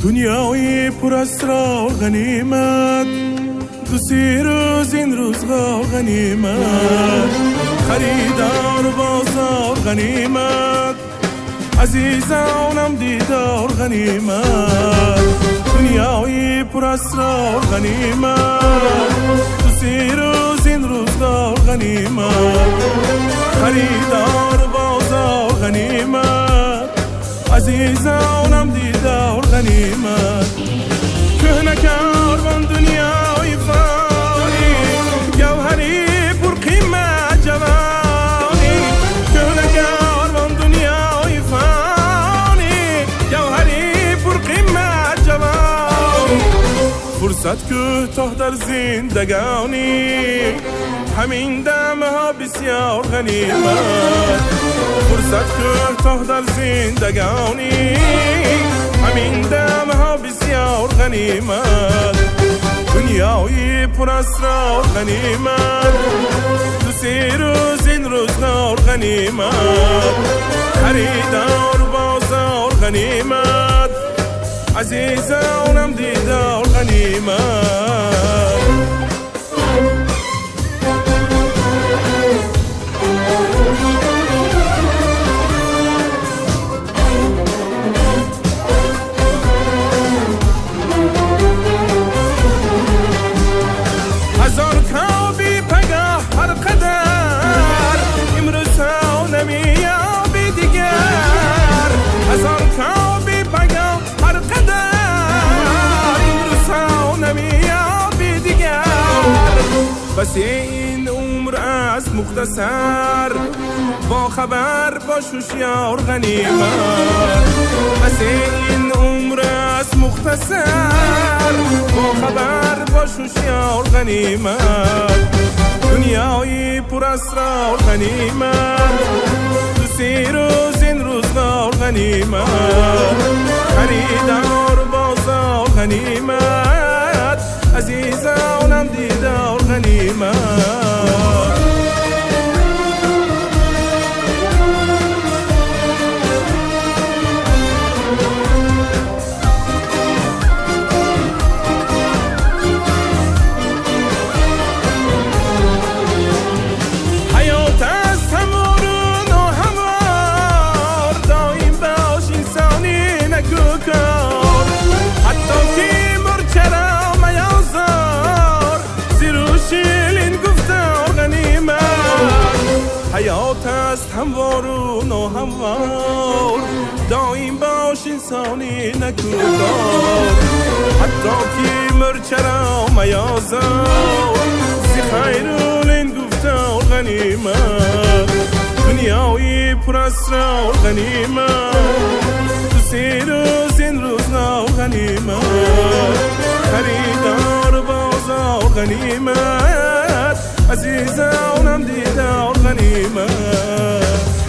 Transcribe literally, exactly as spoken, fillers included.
دنیای پر اسرار غنیمت، دو سه روز این روزگار غنیمت، خریدار بازار غنیمت، عزیزانم دیدار غنیمت. دنیای پر اسرار غنیمت، دو سه روز این روزگار غنیمت، خریدار بازار غنیمت، عزیزانم دیدار غنیمت. کهنه کاروان دنیای فانی، گوهری پر قیمت جوانی. کهنه کاروان دنیای فانی، گوهری پر قیمت جوانی. فرصت کوتاه در زندگانی، همین دمه ها بسیار غنیمت. فرصت کوتاه در زندگانی، همین دمه ها بسیار غنیمت. دنیای پر اسرار غنیمت، دو سه روز این روزگار غنیمت، خریدار بازار غنیمت، عزیزانم دیدار غنیمت. هزار کابی پگاه هر قدر، امروز ها نمیابی دیگر. هزار کابی پگاه هر قدر، امروز ها نمیابی دیگر. بس این عمر از مختصر، با خبر باش هوشیار غنیمت. بس این عمر از مختصر، با خبر باش هوشیار غنیمت. دنیای پر اسرار غنیمت، دو سه روز این روزگار غنیمت، خریدار بازار غنیمت، عزیزانم دیدار غنیمت. حیات است هموار و ناهموار، دایم باش انسانی نکوکار. حتی که مرچرا میازار، زی خیرون این گفتار غنیمت. دنیای پر اسرار غنیمت، دو سه روز این روزگار غنیمت، خریدار بازار غنیمت، عزیزانم دیدار غنیمت.